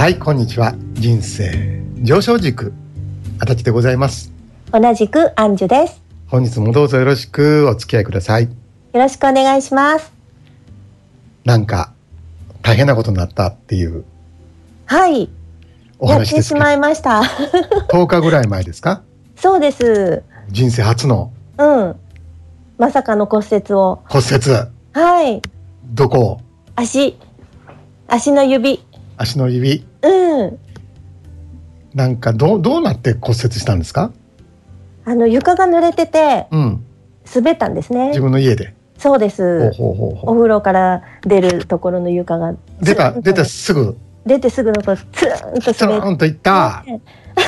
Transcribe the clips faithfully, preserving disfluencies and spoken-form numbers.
はい、こんにちは。人生上昇軸足立でございます。 同じくアンジュです。 本日もどうぞよろしくお付き合いください。 よろしくお願いします。 なんか大変なことになったっていうはいお話ですけど、 やってしまいましたとおかぐらい前ですか？ そうです。 人生初のうんまさかの骨折を。 骨折。 はい。 どこ？ 足足の指。 足の指。 うんなんかどうどうなって骨折したんですか？ あの床が濡れてて、うん、滑ったんですね。 自分の家で。 そうです。 ほうほうほうほう。 お風呂から出るところの床が出た出たすぐ出てすぐのとツーンとツーンといったで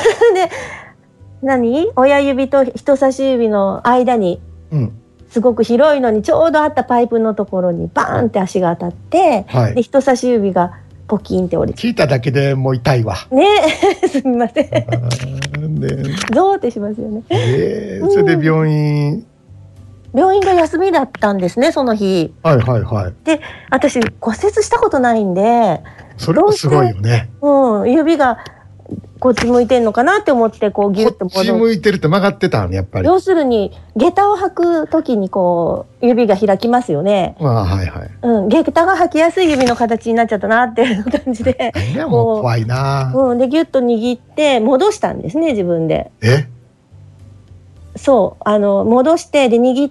何親指と人差し指の間に、うん、すごく広いのにちょうどあったパイプのところにバーンって足が当たって、はい、で人差し指がポキンって折れて、 聞いただけでもう痛いわねすみませんゾーってしますよね。 えー、それで病院、うん、 病院が休みだったんですね、その日。 はいはいはい。 で私骨折したことないんで、 それもすごいよね。 うん、指がこっち向いてんのかなって思ってこうギュッとこっち向いてるって曲がってたのやっぱり。 要するに下駄を履く時にこう指が開きますよね。 ああはいはい。 うん、下駄が履きやすい指の形になっちゃったなっていう感じで。 いやもう怖いな。 うん、でギュッと握って戻したんですね、自分で。 え？ そうあの戻してで握って、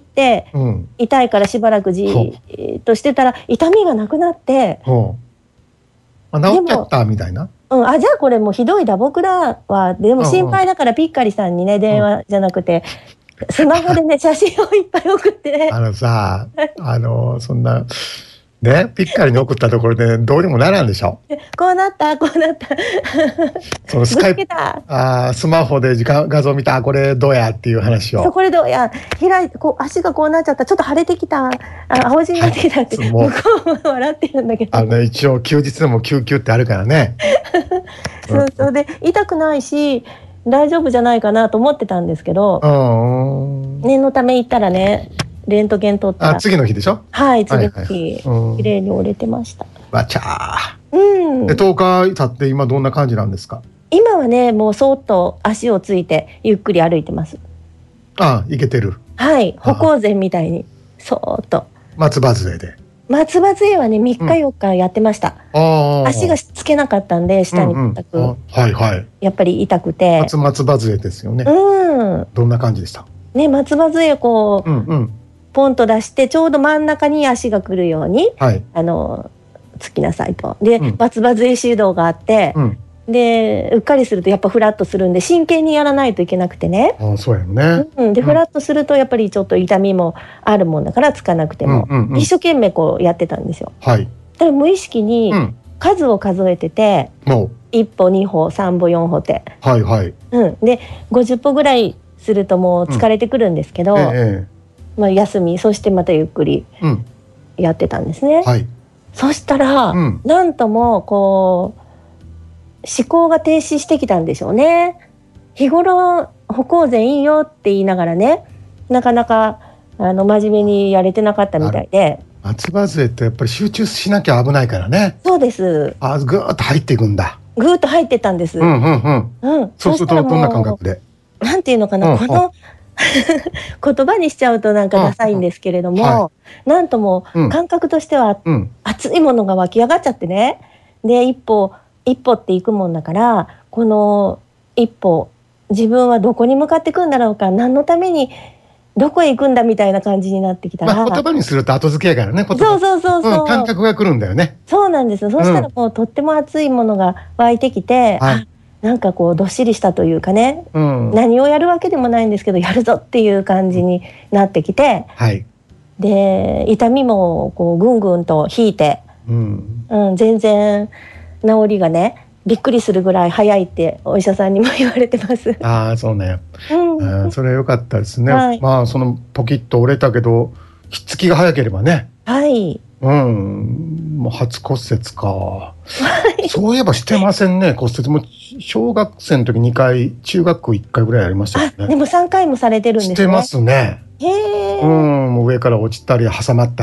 うん、痛いからしばらくじーっとしてたら痛みがなくなって。 あ、治っちゃったみたいな。 うん、あじゃあこれもうひどい打撲だわ。でも心配だからピッカリさんにね電話じゃなくて、うん、スマホでね写真をいっぱい送ってね。 あのさあのそんなねピッカリに送ったところでどうにもならんでしょ。 こうなったこうなったそのスカイプあスマホで画画像見たこれどうやっていう話を。 そうこれどうや開いてこう足がこうなっちゃったちょっと腫れてきたあ青地になってきたって、はい、向こうも笑ってるんだけど、 あの、ね、一応休日でも救急ってあるからねそうそうで痛くないし大丈夫じゃないかなと思ってたんですけど、念のため行ったらねレントゲン取ったらあ次の日でしょ。 はい次の日綺麗に折れてました。 わちゃー、 うん、 でとおか経って今どんな感じなんですか？ 今はねもうそーっと足をついてゆっくり歩いてます。 ああいけてる。 はい歩行前みたいにそーっと。 松葉杖で。 松葉杖はねみっかよっかやってました、うん、足がつけなかったんで下に全く、うんうん、はいはい、やっぱり痛くて。 松松葉杖ですよね。 うん。 どんな感じでした？ ね松葉杖こう、うんうん、ポンと出してちょうど真ん中に足が来るように、はい、あのつきなさいと。で、うん、松葉杖指導があって、うん、でうっかりするとやっぱフラットするんで真剣にやらないといけなくてね。 あそうやね、 うん、で、うん、フラットするとやっぱりちょっと痛みもあるもんだからつかなくても、うんうんうん、一生懸命こうやってたんですよ。はい、だから無意識に数を数えてて、うん、いっぽにほさんぼよんほって、はいはいうん、でごじゅっぽぐらいするともう疲れてくるんですけど、うんええまあ、休みそしてまたゆっくりやってたんですね、うんはい、そしたら、うん、なんともこう思考が停止してきたんでしょうね。日頃歩行前いいよって言いながらねなかなかあの真面目にやれてなかったみたいで。 松葉杖ってやっぱり集中しなきゃ危ないからね。 そうです。 あぐーっと入っていくんだ。 ぐーっと入ってたんです。うんうんうん。うん、 そうするとどんな感覚でなんていうのかな、うん、この言葉にしちゃうとなんかダサいんですけれども、はい、なんとも感覚としては、うん、熱いものが湧き上がっちゃってね。で一歩一歩っていくもんだからこの一歩自分はどこに向かっていくんだろうか何のためにどこへ行くんだみたいな感じになってきたら、 まあ、言葉にすると後付けやからね。言葉そうそうそうそう、 うん、感覚が来るんだよね。 そうなんですよ。そうしたらもうとっても熱いものが湧いてきて、うん、あなんかこうどっしりしたというかね、うん、何をやるわけでもないんですけどやるぞっていう感じになってきて、はい、で痛みもこうぐんぐんと引いて、うんうん、全然治りがねびっくりするぐらい早いってお医者さんにも言われてます。 ああそうね、うん、それは良かったですね、はい、まあそのポキッと折れたけどひっつきが早ければね。はいうんもう初骨折か、はい、そういえばしてませんね骨折も小学生の時にかい中学校いっかいぐらいやりましたよね。 あでもさんかいもされてるんですね。 してますね。へえ。うんもう上から落ちたり挟まったりね。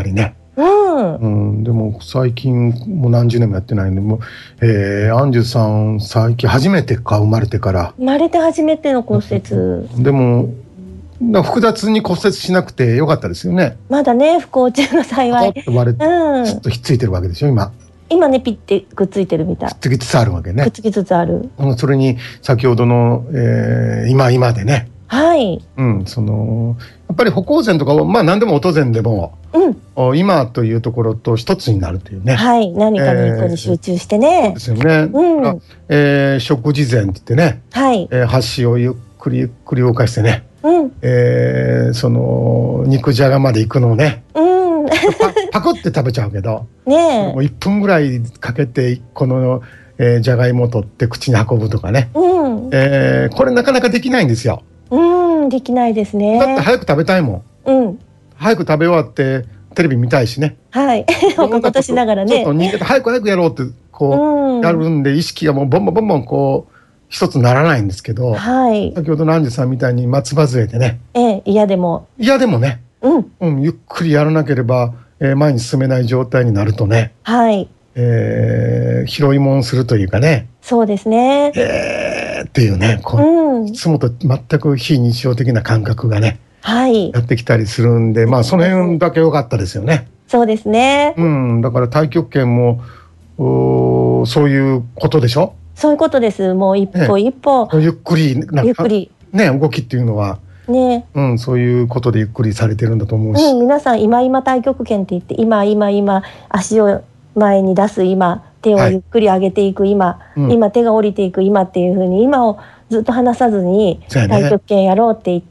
うんうん、でも最近もう何十年もやってないんで、もう、えー、アンジュさん最近初めてか、生まれてから生まれて初めての骨折。 でも複雑に骨折しなくてよかったですよね。 まだね、不幸中の幸い。 ポッと割れて、うん、ちょっとひっついてるわけでしょ今。 今ね、ピッてくっついてるみたい。 くっつきつつあるわけね。 くっつきつつある。 それに先ほどの、えー、今今でね。 はい。 うん、そのやっぱり歩行前とか、まあ何でも音前でも、うん、今というところと一つになるというね。 はい、何かに一個に集中してね。 えー、そうですよね。うん、えー、食事前って言ってね。 はい。 えー、箸をゆっくりゆっくり動かしてね。 うん。 えー、その肉じゃがまで行くのをね。うん。パ, パクって食べちゃうけど。 ねえ。 もういっぷんぐらいかけてこの、えー、じゃがいもを取って口に運ぶとかね。うん。えー、これなかなかできないんですよ。 うん、できないですね。 だって早く食べたいもん。うん。早く食べ終わってテレビ見たいしね。 はい。おかことしながらね。 ちょっと逃げて早く早くやろうってこうやるんで、意識がもうボンボンボンボンこう一つならないんですけど。はい。先ほどのアンジュさんみたいに松葉杖でね。 ええ、嫌でも。 嫌でもね。うん。うん、ゆっくりやらなければ、えー、前に進めない状態になるとね。はい。えー、拾いもんするというかね。 そうですね。 えー、っていうね。こう、うん、いつもと全く非日常的な感覚がね。はい。やってきたりするんで、まあその辺だけ良かったですよね。 そうですね。 うん、だから太極拳もそういうことでしょ。 そういうことです。もう一歩一歩、 ね、ゆっくりなんかゆっくりね動きっていうのはね、うん、そういうことでゆっくりされてるんだと思うし、 うん、皆さん今今太極拳って言って今今今足を前に出す今手をゆっくり上げていく今、はい、今手が降りていく今っていう風に今をずっと離さずに太極拳やろうって言って、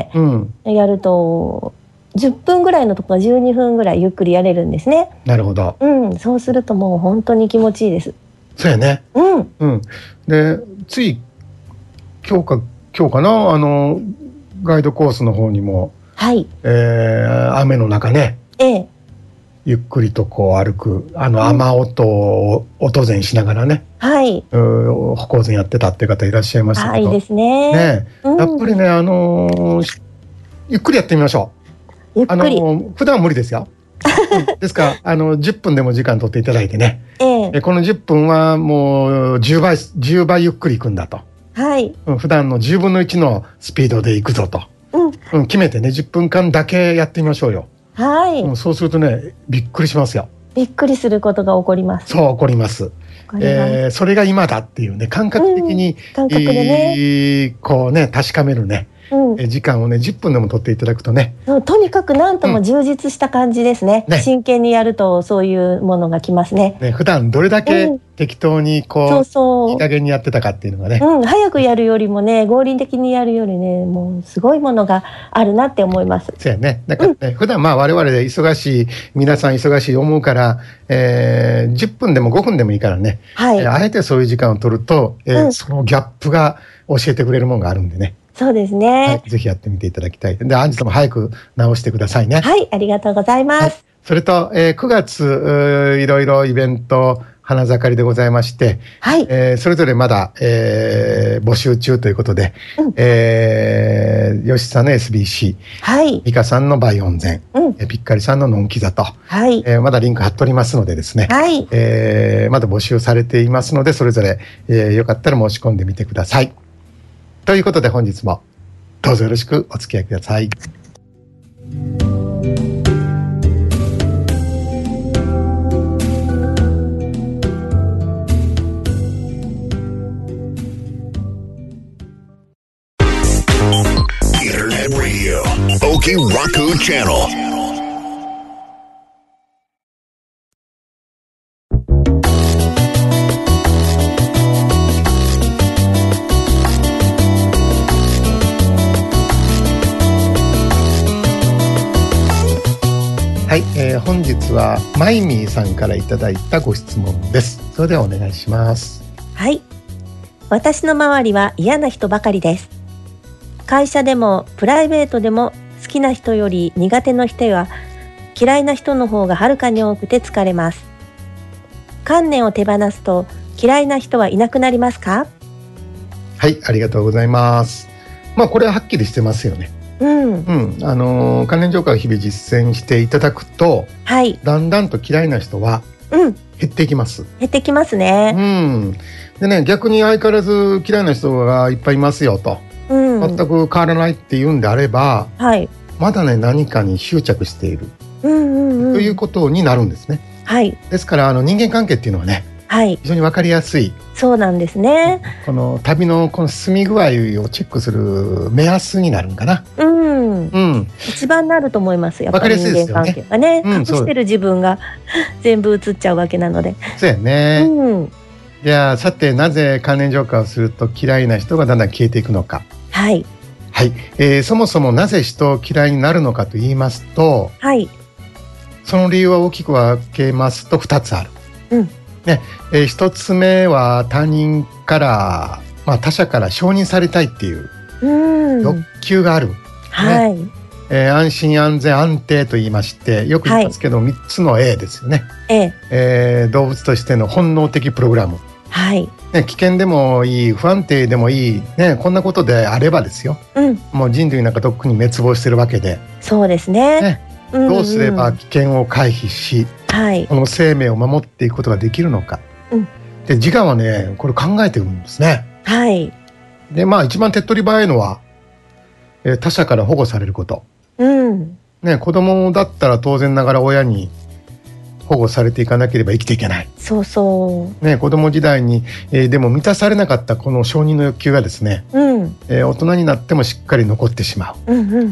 ね、うん、やるとじゅっぷんぐらいのところがじゅうにふんぐらいゆっくりやれるんですね。 なるほど。 うん、そうするともう本当に気持ちいいです。 そうやね。うん。うん。で、つい今日か今日かな、あのガイドコースの方にも、はい。えー、雨の中ね。ええ。ゆっくりとこう歩くあの雨音を音前しながらね、はい、歩行前やってたって方いらっしゃいましたけど、 いいですね。 ね、うん、やっぱりね、あのー、ゆっくりやってみましょう。 ゆっくり。 あのー、普段は無理ですよ。ですからあのじゅっぷんでも時間取っていただいてね、ええ、このじゅっぷんはもうじゅうばいじゅうばいゆっくりいくんだと、はい、普段のじゅうぶんのいちのスピードでいくぞと、うん、決めてねじゅっぷんかんだけやってみましょうよ。はい、うん、そうするとねびっくりしますよ。 びっくりすることが起こります。 そう起こります。えー、それが今だっていうね感覚的に、うん、 感覚でね、 えー、こうね確かめるね、うん、え時間をねじゅっぷんでも取っていただくとね、 とにかく何とも充実した感じですね、うん、ね、真剣にやるとそういうものがきますね。 ね、普段どれだけ適当にこう、うん、そうそういい加減にやってたかっていうのがね、 うん、早くやるよりもね合理的にやるよりねもうすごいものがあるなって思います。 そうやね。だからね、うん、普段まあ我々で忙しい皆さん忙しい思うから、えー、じゅっぷんでもごふんでもいいからね、はい、えー、あえてそういう時間を取ると、えーうん、そのギャップが教えてくれるものがあるんでね。そうですね、はい、ぜひやってみていただきたい。で、アンジュさんも早く直してくださいね。 はい、ありがとうございます。はい、 それと、えー、くがついろいろイベント花盛りでございまして、はい、えー、それぞれまだ、えー、募集中ということで、うん、えー、吉さんの エスビーシー、はい、美香さんのバイオンゼン、うん、ピッカリさんのノンキザと、はい、えー、まだリンク貼っておりますのでですね、はい、えー、まだ募集されていますので、それぞれ、えー、よかったら申し込んでみてください。ということで本日もどうぞよろしくお付き合いください。 Internet Radio Okiraku Channel。 はい、えー、本日はマイミーさんからいただいたご質問です。それではお願いします。 はい、私の周りは嫌な人ばかりです。会社でもプライベートでも好きな人より苦手な人や嫌いな人の方がはるかに多くて疲れます。観念を手放すと嫌いな人はいなくなりますか？ はい、ありがとうございます。まあこれははっきりしてますよね。 うん、 うん、あの関連浄化を日々実践していただくと、はい、だんだんと嫌いな人は減っていきます、うん、 減ってきますね。 うん、でね、逆に相変わらず嫌いな人がいっぱいいますよと、うん、全く変わらないっていうんであれば、はい、まだね何かに執着している、うんうんうん、ということになるんですね。はい、ですからあの人間関係っていうのはね、はい、非常に分かりやすい。 そうなんですね。 この旅のこの進み具合をチェックする目安になるんかな。うん、 うん、一番なると思います。やっぱり人間関係がね、隠してる自分が全部映っちゃうわけなので。 そうやね。うん、じゃあさて、なぜ関連浄化をすると嫌いな人がだんだん消えていくのか。はい。はい、えー、そもそもなぜ人を嫌いになるのかと言いますと、はい、その理由は大きく分けますとふたつある。うんねえー、ひとつめは他人から、まあ、他者から承認されたいっていう欲求がある、ね、はい、えー、安心安全安定と言いましてよく言いますけど、はい、みっつの A ですよね。 A、えー、動物としての本能的プログラム、はいね、危険でもいい不安定でもいい、ね、こんなことであればですよ、うん、もう人類なんかとっくに滅亡してるわけで。 そうですね、ね、うんうん、 どうすれば危険を回避し、はい、この生命を守っていくことができるのか、うん、で自我はねこれ考えてるんですね。はい、でまあ一番手っ取り早いのは、えー、他者から保護されること、うんね、子供だったら当然ながら親に保護されていかなければ生きていけない。そうそう、ね、子供時代に、えー、でも満たされなかったこの承認の欲求がですね、うんえー、大人になってもしっかり残ってしまう。うんうんうんうん、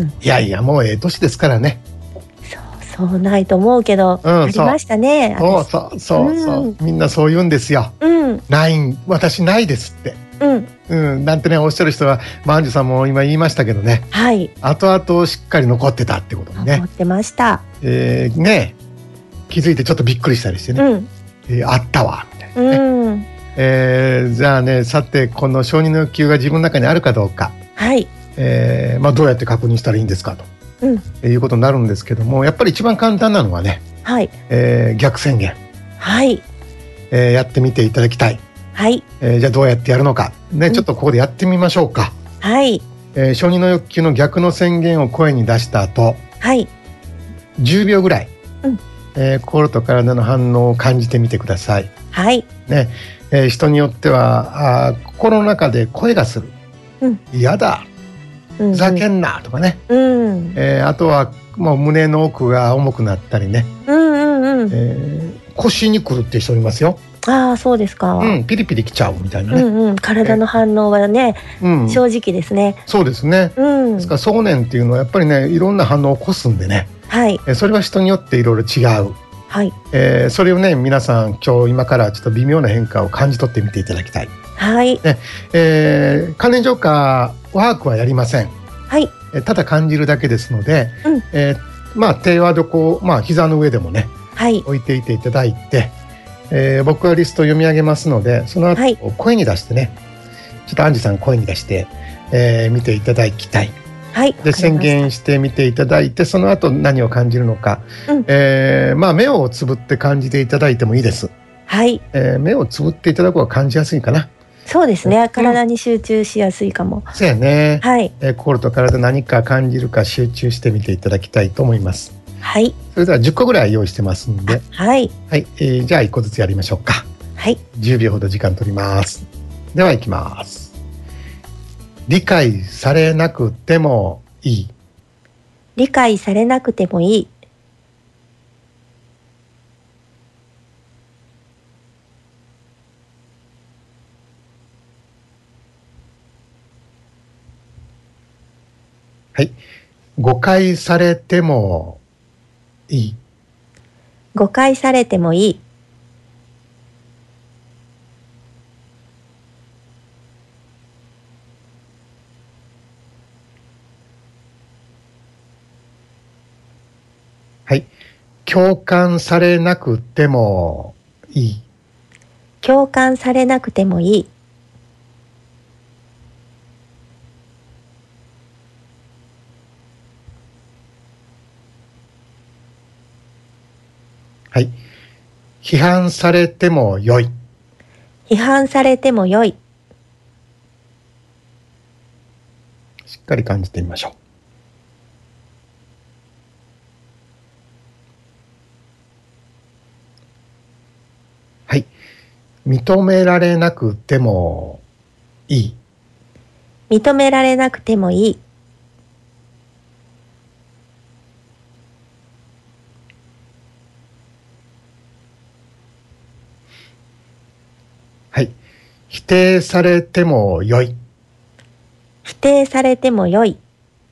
いやいやもうええ年ですからね。 そうないと思うけど、うん、ありましたね。 そうそうそうそう、うん、みんなそう言うんですよ、うん、ない私ないですって、うんうん、なんてねおっしゃる人は、まあ、アンジュさんも今言いましたけどね、はい、後々しっかり残ってたってことにね。 残ってました、 えー、ね気づいてちょっとびっくりしたりしてね、うんえー、あったわみたいなね、うんえー、じゃあね、さてこの承認の欲求が自分の中にあるかどうか、はいえーまあ、どうやって確認したらいいんですかと、うん、いうことになるんですけども、やっぱり一番簡単なのはね、はいえー、逆宣言、はいえー、やってみていただきたい、はいえー、じゃあどうやってやるのか、ねうん、ちょっとここでやってみましょうか。はいえー、承認の欲求の逆の宣言を声に出した後、はいじゅうびょうぐらい、うんえー、心と体の反応を感じてみてください。はいねえー、人によってはあ心の中で声がする、うん、嫌だふざけんなとかね、うんえー、あとはもう胸の奥が重くなったりね、うんうんうんえー、腰にくるって人いますよ。 ああそうですか、 うん、ピリピリきちゃうみたいなね、うんうん、体の反応はね、うん、正直ですね。 そうですね、うん、ですから想念っていうのはやっぱりねいろんな反応を起こすんでね、はい、えー、それは人によっていろいろ違う、はいえー、それをね皆さん今日今からちょっと微妙な変化を感じ取ってみていただきたい。はいねえー、関連浄化ワークはやりません。はい、ただ感じるだけですので、うんえー、まあ手はどこ、まあ、膝の上でもね、はい、置いていていただいて、えー、僕はリストを読み上げますのでその後、はい、声に出してねちょっとアンジュさん声に出して、えー、見ていただきたい、はい、で宣言してみていただいてその後何を感じるのか、うんえーまあ、目をつぶって感じていただいてもいいです、はいえー、目をつぶっていただく方が感じやすいかな。 そうですね、体に集中しやすいかも、 うん、そうやね、はいえー、心と体何か感じるか集中してみていただきたいと思います。はい、それではじゅっこぐらい用意してますんで、はい、はいえー、じゃあいっこずつやりましょうか。はい、じゅうびょうほど時間取ります。ではいきます。理解されなくてもいい。 理解されなくてもいい。 はい、誤解されてもいい。 誤解されてもいい。 はい、共感されなくてもいい。 共感されなくてもいい。 はい、批判されてもよい。 批判されてもよい。 しっかり感じてみましょう。 認められなくてもいい。 認められなくてもいい。 はい。否定されてもよい。 否定されてもよい。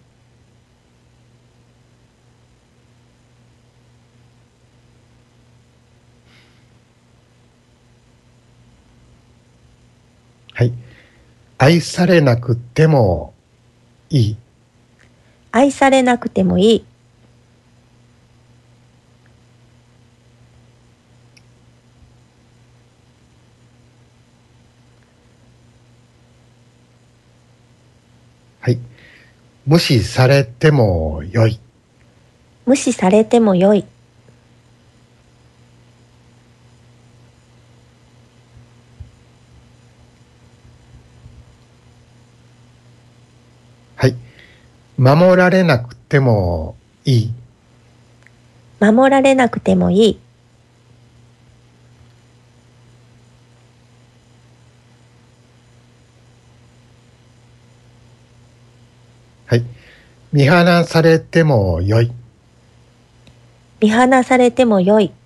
はい。愛されなくてもいい。 愛されなくてもいい。 はい。無視されてもよい。 無視されてもよい。 はい。守られなくてもいい。 守られなくてもいい。 はい。見放されてもよい。 見放されてもよい。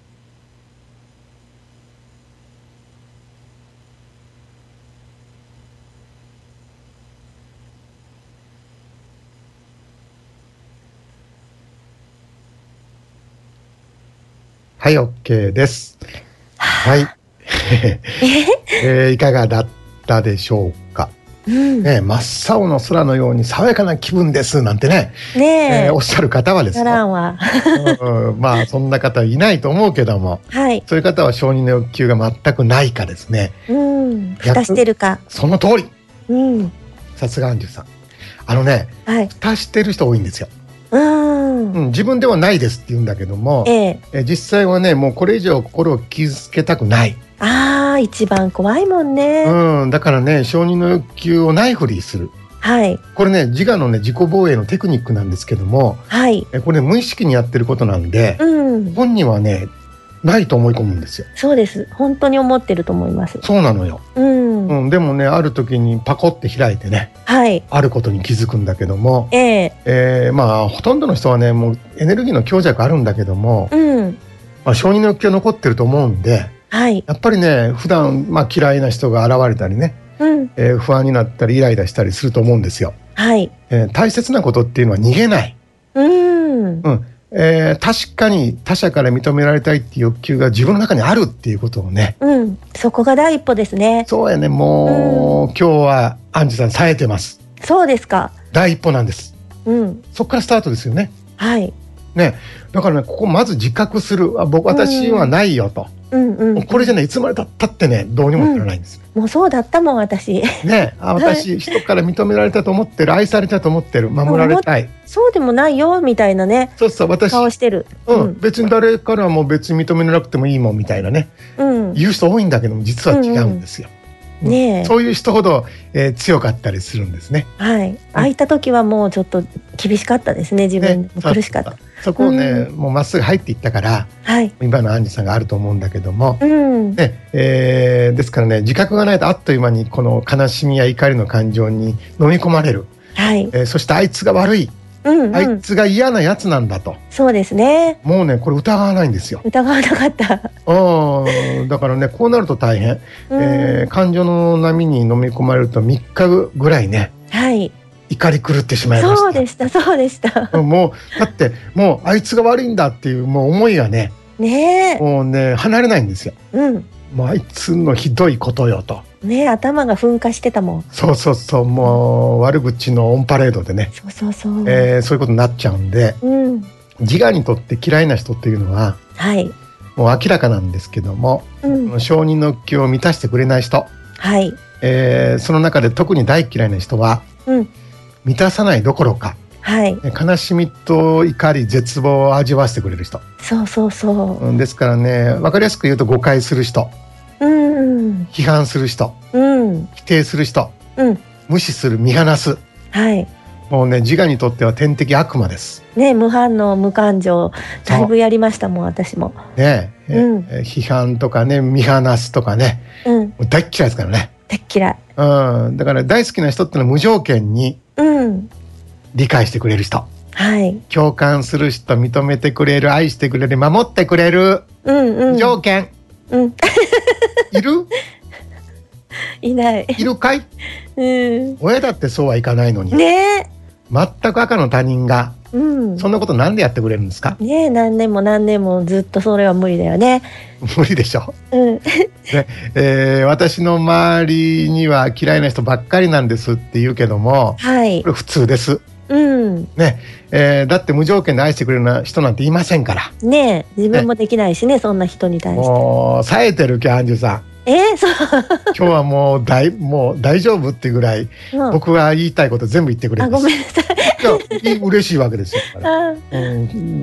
はい、OK です。はい。えー、いかがだったでしょうか。うんね、真っ青の空のように爽やかな気分ですなんてね、ねえー、おっしゃる方はですね、うん、まあそんな方いないと思うけども、はい、そういう方は承認の欲求が全くないかですね、 うん、蓋してるか。 その通り、うん、さすがアンジュさん。あのね、はい、蓋してる人多いんですよ。うんうん、自分ではないですって言うんだけども、えええ実際はね、もうこれ以上心を傷つけたくない。 ああ、一番怖いもんね。 うん、だからね、承認の欲求をないふりする。はい。これね、自我のね、自己防衛のテクニックなんですけども、はい。えこれ、ね、無意識にやってることなんで、うん、本人はね、ないと思い込むんですよ。 そうです。本当に思ってると思います。 そうなのよ。うん。うん、でもね、ある時にパコって開いてね、はい。あることに気づくんだけども、えー、えー、まあ、ほとんどの人はね、もうエネルギーの強弱あるんだけども、うん。まあ、承認の欲求が残ってると思うんで、はい、やっぱりね、普段、まあ、嫌いな人が現れたりね、うんえー、不安になったりイライラしたりすると思うんですよ。はいえー、大切なことっていうのは逃げない。うんうんえー、確かに他者から認められたいっていう欲求が自分の中にあるっていうことをね、 うん、そこが第一歩ですね。 そうやね、もう、うん、今日はアンジュさん冴えてます。 そうですか。 第一歩なんです、うん、そこからスタートですよね。はいね、だからね、ここまず自覚する。あ僕私はないよと、うんうんうん、これじゃね、いつまでたったってね、どうにもならないんです、 うん、もうそうだったもん私ね、あ私人から認められたと思ってる、愛されたと思ってる、守られたい。 そうでもないよみたいなね、 そうそう、私顔してる、 うんうん、別に誰からも別に認めなくてもいいもんみたいなね、うん、言う人多いんだけども実は違うんですよ、うんうんね、そういう人ほど、えー、強かったりするんですね。 はい、空いた時はもうちょっと厳しかったですね。自分でも苦しかった、ね、 そこをね、うん、もうまっすぐ入っていったから、はい、今のアンジさんがあると思うんだけども、うんねえー、ですからね、自覚がないとあっという間にこの悲しみや怒りの感情に飲み込まれる、はいえー、そしてあいつが悪い、うんうん、あいつが嫌なやつなんだと。 そうですね。 もうね、これ疑わないんですよ。 疑わなかったうんだからね、こうなると大変、うんえー、感情の波に飲み込まれるとみっかぐらいね、はい怒り狂ってしまいました。 そうでしたそうでしたもうだってもうあいつが悪いんだっていうもう思いがねねもうね離れないんですよ、うん、もうあいつのひどいことよとね、頭が噴火してたもん。 そうそうそう、もう悪口のオンパレードでね、 そうそうそう、 えー、そういうことになっちゃうんで、うん、自我にとって嫌いな人っていうのは、はい、もう明らかなんですけども、うん、承認の欲求を満たしてくれない人、はいえー、その中で特に大嫌いな人は、うん、満たさないどころか、はい、悲しみと怒り絶望を味わわせてくれる人。 そうそうそう、 うん、ですからね、分かりやすく言うと誤解する人、うん、批判する人、うん、否定する人、うん、無視する、見放す、はい、ももうね、自我にとっては天敵悪魔です。 ね、無反応無感情だいぶやりましたもん私も。 ね、うん、批判とかね、見放すとかね、うん、もう大っ嫌いですからね。 大っ嫌い。 うん、だから大好きな人ってのは無条件に理解してくれる人、はい、共感する人、認めてくれる、愛してくれる、守ってくれる、うんうん、条件、うん、いる？ いない。 いるかい？うん、親だってそうはいかないのにね。 全く赤の他人が、うん、そんなことなんでやってくれるんですかね。何年も何年もずっとそれは無理だよね。 無理でしょ、うんでえー、私の周りには嫌いな人ばっかりなんですって言うけども、はい、これ普通です、うんねえー、だって無条件で愛してくれるような人なんていませんからね。自分もできないし ね, ねそんな人に対して。 もう冴えてるキャンジュさん。 えー、そう今日はもう大もう大丈夫っていうぐらい、うん、僕が言いたいこと全部言ってくれるんです。 あ、ごめんなさい。 いや嬉しいわけですよから、うん、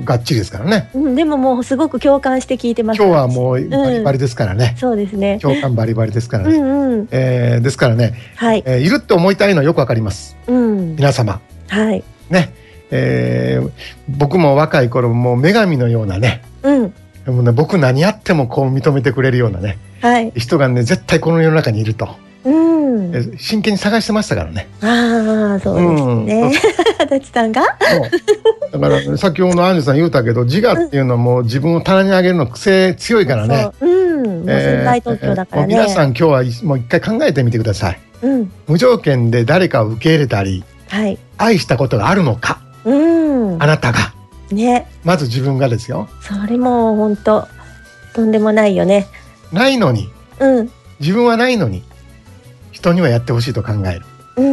がっちりですからね、 うん、でももうすごく共感して聞いてます。 今日はもうバリバリですからね、 うん、そうですね、 共感バリバリですからね、うんうん、えー、ですからね、はいえー、いるって思いたいのはよくわかります、うん、皆様、はいねえー、僕も若い頃もう女神のようなね、うんでもね、僕何やってもこう認めてくれるようなね、はい、人がね絶対この世の中にいると、うん、真剣に探してましたからね。 ああそうですね、足立、うん、さんがだから、ね、先ほどのアンジュさん言うたけど自我っていうのはもう自分を棚に上げるの癖強いからね。そう、うん、もう潜在特許だからね、 えー、皆さん今日はもう一回考えてみてください、うん、無条件で誰かを受け入れたり、はい、愛したことがあるのか、うん、あなたがね、まず自分がですよ。 それも本当とんでもないよね。 ないのに、うん、自分はないのに人にはやってほしいと考える、うん、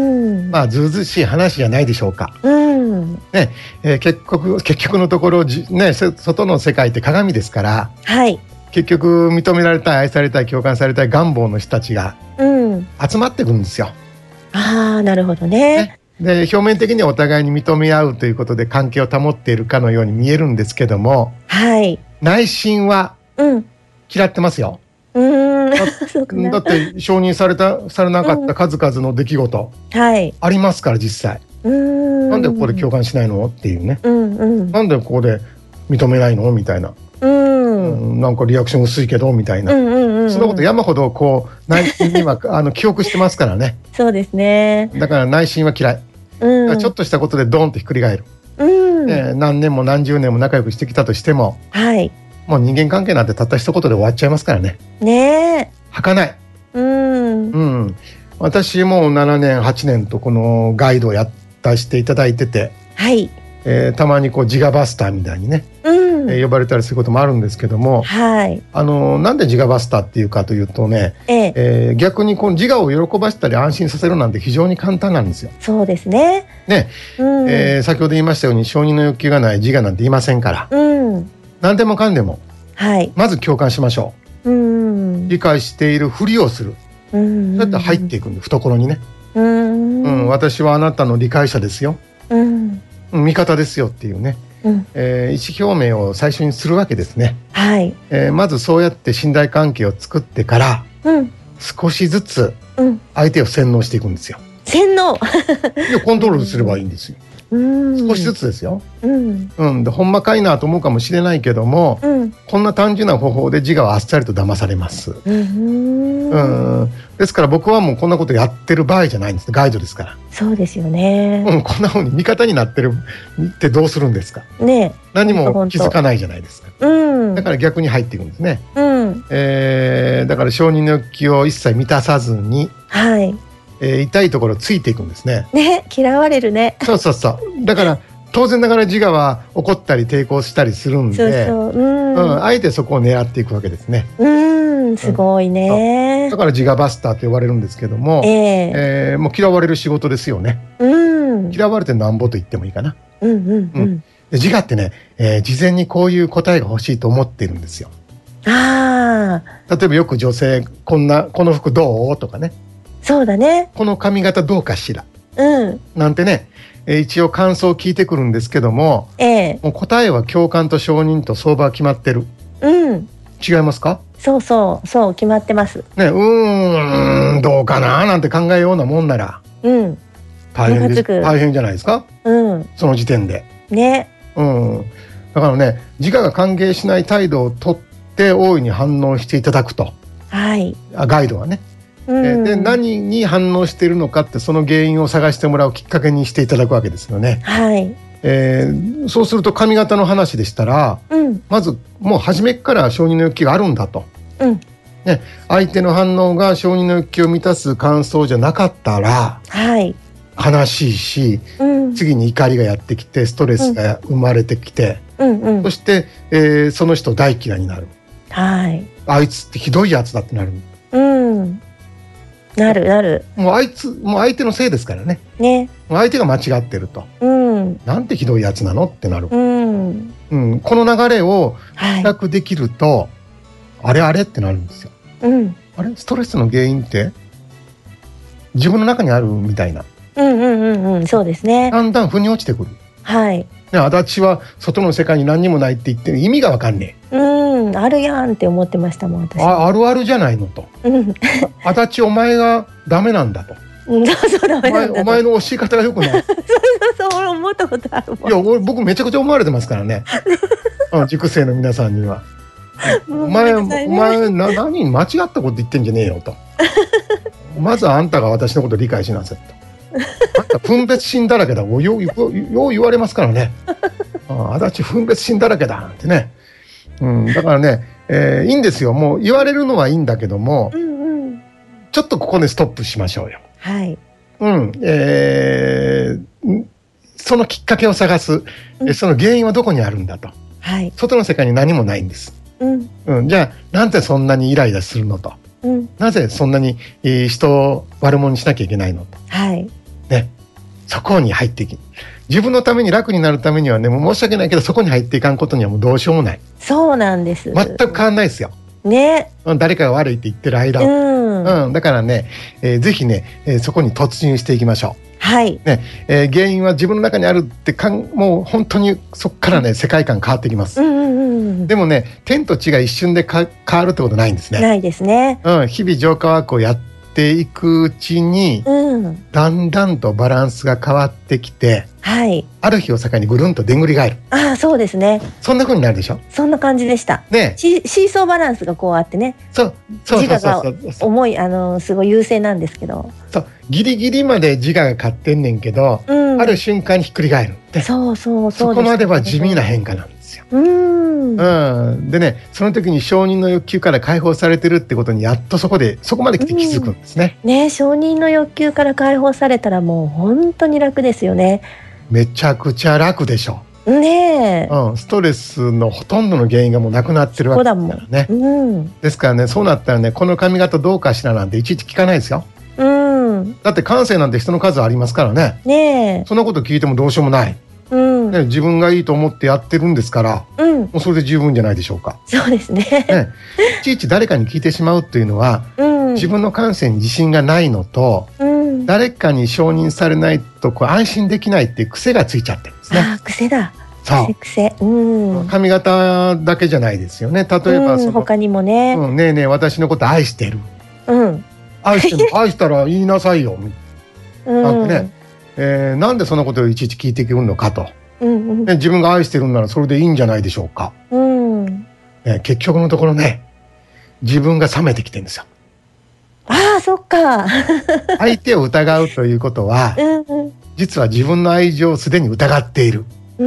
まあずうずうしい話じゃないでしょうか、うんねえー、結局結局のところじ、ね、外の世界って鏡ですから、はい、結局認められたい、愛されたい、共感されたい願望の人たちが集まってくるんですよ、 うん、ああなるほど ね, ねで表面的にはお互いに認め合うということで関係を保っているかのように見えるんですけども、はい、内心は嫌ってますよ、うん、だ, だって承認されたされなかった数々の出来事、うん、はい、ありますから実際。うんなんでここで共感しないのっていうね、うんうん、なんでここで認めないのみたいな、うんうん、なんかリアクション薄いけどみたいな、うんうんうんうん、そのこと山ほどこう内心にはあの記憶してますからね。 そうですね。 だから内心は嫌い、うん、ちょっとしたことでドーンとひっくり返る、うんえー、何年も何十年も仲良くしてきたとしても、はい、もう人間関係なんてたった一言で終わっちゃいますからね。ねえ儚い、うんうん、私もななねんはちねんとこのガイドをやったしていただいてて、はいえー、たまにこう自我バスターみたいにね、うんえー、呼ばれたりすることもあるんですけども、はい、あのなんで自我バスターっていうかというとね、えええー、逆にこの自我を喜ばせたり安心させるなんて非常に簡単なんですよ。 そうですね。 ね、うんえー、先ほど言いましたように承認の欲求がない自我なんて言いませんから、うん、何でもかんでも、はい、まず共感しましょう、うん、理解しているふりをする、うん、そうやって入っていくんで懐にね、うんうん、私はあなたの理解者ですよ、うん味方ですよっていうね、うんえー、意思表明を最初にするわけですね、はいえー、まずそうやって信頼関係を作ってから、うん、少しずつ相手を洗脳していくんですよ。 洗脳いやコントロールすればいいんですよ。うん少しずつですよ、うんうん、でほんまかいなと思うかもしれないけども、うん、こんな単純な方法で自我はあっさりと騙されます、うんうんですから僕はもうこんなことやってる場合じゃないんです。ガイドですから。 そうですよね、 うん、こんな風に味方になってるってどうするんですかね。何も気づかないじゃないですか、うん、だから逆に入っていくんですね、うんえー、だから承認の欲求を一切満たさずに、はいえー、痛いところついていくんですね。 ね、嫌われるね。 そうそうそう。だから当然ながら自我は怒ったり抵抗したりするんで、そうそううん、うん、あえてそこを狙っていくわけですね。 うん、すごいね、 うん。だから自我バスターと呼ばれるんですけども、えーえー、もう嫌われる仕事ですよね。うん、嫌われてなんぼと言ってもいいかな。うんうんうん。うん、で自我ってね、えー、事前にこういう答えが欲しいと思っているんですよ。ああ。例えばよく女性こんなこの服どうとかね。 そうだね。 この髪型どうかしら、うん、なんてね、えー、一応感想を聞いてくるんですけども、えー、もう答えは共感と承認と相場は決まってる、うん、違いますか？ そうそうそう決まってます、 ね、うーんどうかななんて考えようなもんなら、うん、 大変です。大変じゃないですか、うん、その時点でね、 うん、だからね、自我が歓迎しない態度をとって大いに反応していただくと、 はい、 あガイドはね、うん、で何に反応しているのかって、その原因を探してもらうきっかけにしていただくわけですよね。 はい、 えー、そうすると髪型の話でしたら、うん、まずもう初めから承認の欲求があるんだと、うんね、相手の反応が承認の欲求を満たす感想じゃなかったら、はい、悲しいし、うん、次に怒りがやってきてストレスが生まれてきて、うんうん、そして、えー、その人大嫌いになる、はい、あいつってひどいやつだってなる、 うん、なるなる、 もうあいつもう相手のせいですからね、ね、もう相手が間違ってると、うん、なんてひどいやつなのってなる、うんうん、この流れを比較できると、はい、あれあれってなるんですよ、うん、あれストレスの原因って自分の中にあるみたいな、 うんうんうんうん、そうですね、 だんだん腑に落ちてくる、 はい、 足立は外の世界に何にもないって言って意味がわかんねえ、うん、あるやんって思ってましたもん、私。 あ, あるあるじゃないのと、うん、足立お前がダメなんだと、 うん、そうダメなんだと、 お前、お前の教え方がよくないそうそうそう、思ったことあるもん。 いや俺僕めちゃくちゃ思われてますからね塾生の皆さんにはお前、お前な何間違ったこと言ってんじゃねえよとまずあんたが私のこと理解しなさいとあんた分別心だらけだよよう言われますからねあ足立分別心だらけだってね、うん、だからね、えー、いいんですよ、もう言われるのはいいんだけども、うんうん、ちょっとここでストップしましょうよ、はい、うん、えー、そのきっかけを探す、うん、その原因はどこにあるんだと、はい、外の世界に何もないんです、うんうん、じゃあなんでそんなにイライラするのと、うん、なぜそんなに、えー、人を悪者にしなきゃいけないのと、はいね、そこに入っていき、自分のために楽になるためにはね、もう申し訳ないけどそこに入っていかんことにはもうどうしようもない。 そうなんです、 全く変わんないですよ、 ね、 誰かが悪いって言ってる間、うんうん、だからね、えー、ぜひね、えー、そこに突入していきましょう。はいねえー、原因は自分の中にあるってかん、もう本当にそこからね世界観変わってきます、うんうんうん、でもね天と地が一瞬でか変わるってことないんですね。 ないですね、 うん、日々浄化ワークをやっていくうちに、うん、だんだんとバランスが変わってきて、はい、ある日を境にぐるんとでんぐり返る。 ああそうですね、 そんな風になるでしょ。 そんな感じでした、ね、シ, シーソーバランスがこうあってね、そうそうそうそうそう、自我が重い、あのすごい優勢なんですけど、 そうギリギリまで自我が勝ってんねんけど、うん、ある瞬間にひっくり返るって、そうそうそう、そこまでは地味な変化なんですよ。うん、うん、でね、その時に承認の欲求から解放されてるってことにやっとそこでそこまで来て気づくんですね、うん、ね、承認の欲求から解放されたらもう本当に楽ですよね。めちゃくちゃ楽でしょねえ、うん、ストレスのほとんどの原因がもうなくなってるわけだからね、うん、ですからね、そうなったらね、この髪型どうかしらなんていちいち聞かないですよ、うん、だって感性なんて人の数ありますからね、ねえ、そんなこと聞いてもどうしようもない、うんね、自分がいいと思ってやってるんですから、うん、もうそれで十分じゃないでしょうか。そうです ね, ねいちいち誰かに聞いてしまうっていうのは、うん、自分の感性に自信がないのと、うん、誰かに承認されないとこう安心できないっていう癖がついちゃってるんですね。あ、癖だ。そう癖、うん、髪型だけじゃないですよね。例えばその、うん、他にもね、うん、ねえねえ私のこと愛してる、うん、愛してる愛したら言いなさいよ、うん、なんてね、えー、なんでそんなことをいちいち聞いてくるのかと、うんうんね、自分が愛してるんならそれでいいんじゃないでしょうか、うんね、結局のところね、自分が冷めてきてるんですよ。ああ、そっか相手を疑うということは、うんうん、実は自分の愛情をすでに疑っている。うん、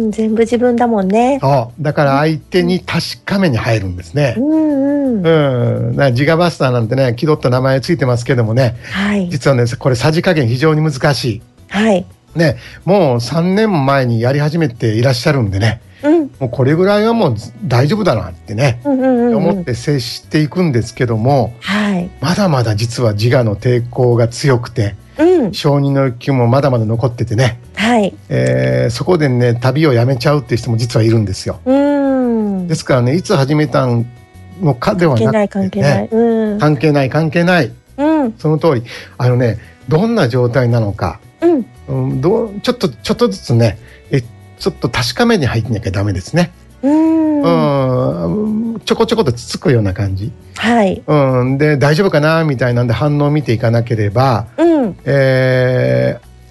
全部自分だもんね。そうだから相手に確かめに入るんですね、うんうんうん、自我バスターなんてね気取った名前ついてますけどもね、はい、実はねこれさじ加減非常に難しい、はいね、もうさんねんまえにやり始めていらっしゃるんでね、うん、もうこれぐらいはもう大丈夫だなってね、うんうんうんうん、思って接していくんですけども、はい、まだまだ実は自我の抵抗が強くて、うん、承認の欲求もまだまだ残っててね、はいえー、そこでね旅をやめちゃうっていう人も実はいるんですよ。うんですからね、いつ始めたのかではなくて、ね、関係ない関係ない、うん、関係ない関係ない、うん、その通り、あのねどんな状態なのか、うんうん、どうちょっとちょっとずつねえちょっと確かめに入んなきゃダメですね。うんうんちょこちょことつつくような感じ、はいうん、で大丈夫かなみたいなんで反応を見ていかなければ、うんえー、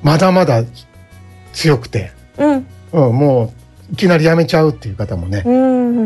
まだまだ強くて、うんうん、もういきなりやめちゃうっていう方もね、うん、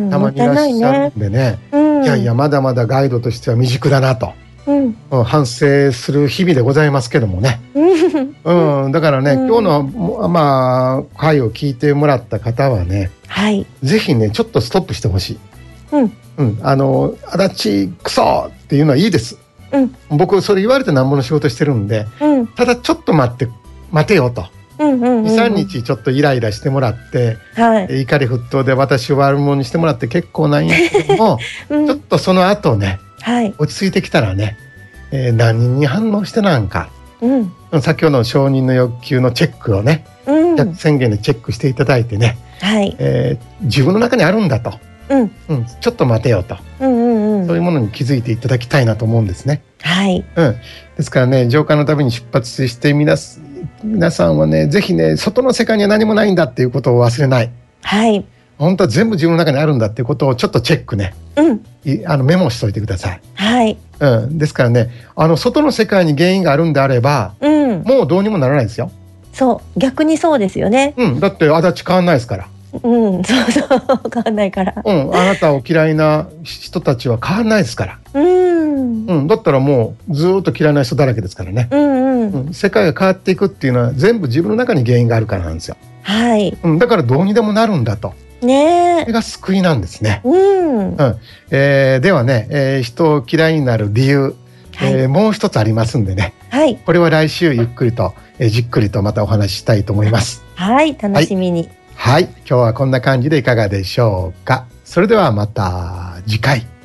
たまにいらっしゃるんでね、うん、いやいやまだまだガイドとしては未熟だなと、うんうん、反省する日々でございますけどもね、うん、だからね、うん、今日のまあ回を聞いてもらった方はね、はい、ぜひねちょっとストップしてほしい、うんうん、あの足立クソっていうのはいいです、うん、僕それ言われてなんぼの仕事してるんで、うん、ただちょっと待って待てよと、うんうんうんうん、にさんにちちょっとイライラしてもらって、はい、怒り沸騰で私を悪者にしてもらって結構なんやけども、うん、ちょっとその後ね、はい、落ち着いてきたらね、えー、何に反応してなんか、うん、先ほどの承認の欲求のチェックをね、うん、宣言でチェックしていただいてね、はいえー、自分の中にあるんだと、うんうん、ちょっと待てよと、うんうんうん、そういうものに気づいていただきたいなと思うんですね。はい、うん、ですからね浄化のために出発して皆す皆さんはねぜひね外の世界には何もないんだっていうことを忘れない、はい、本当は全部自分の中にあるんだっていうことをちょっとチェックね、うん、あのメモしといてください、はいうん、ですからねあの外の世界に原因があるんであれば、うん、もうどうにもならないですよ。 そう逆にそうですよね、 うん、だって足立変わんないですから、 うん、そうそう変わんないから、 うん、あなたを嫌いな人たちは変わんないですから、うんうん、だったらもうずっと嫌いな人だらけですからね、うんうんうん、世界が変わっていくっていうのは全部自分の中に原因があるからなんですよ、はいうん、だからどうにでもなるんだと、ね、それが救いなんですね、うんうんえー、ではね、えー、人を嫌いになる理由、はいえー、もう一つありますんでね、はい、これは来週ゆっくりと、えー、じっくりとまたお話ししたいと思います。 はい楽しみに、 はいはい、今日はこんな感じでいかがでしょうか。それではまた次回。